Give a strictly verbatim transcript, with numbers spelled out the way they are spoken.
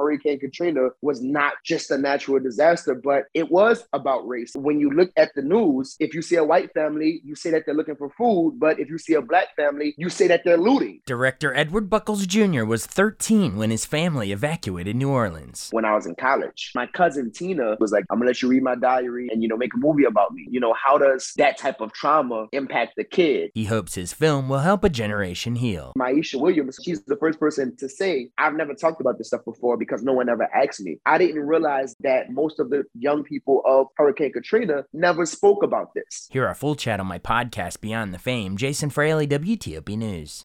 Hurricane Katrina was not just a natural disaster, but it was about race. When you look at the news, if you see a white family, you say that they're looking for food, but if you see a black family, you say that they're looting. Director Edward Buckles Junior was thirteen when his family evacuated New Orleans. When I was in college, my cousin Tina was like, I'm gonna let you read my diary and, you know, make a movie about me. You know, how does that type of trauma impact the kid? He hopes his film will help a generation heal. Maisha Williams, she's the first person to say, I've never talked about this stuff before because no one ever asked me. I didn't realize that most of the young people of Hurricane Katrina never spoke about this. Hear our full chat on my podcast, Beyond the Fame. Jason Fraley, W T O P News.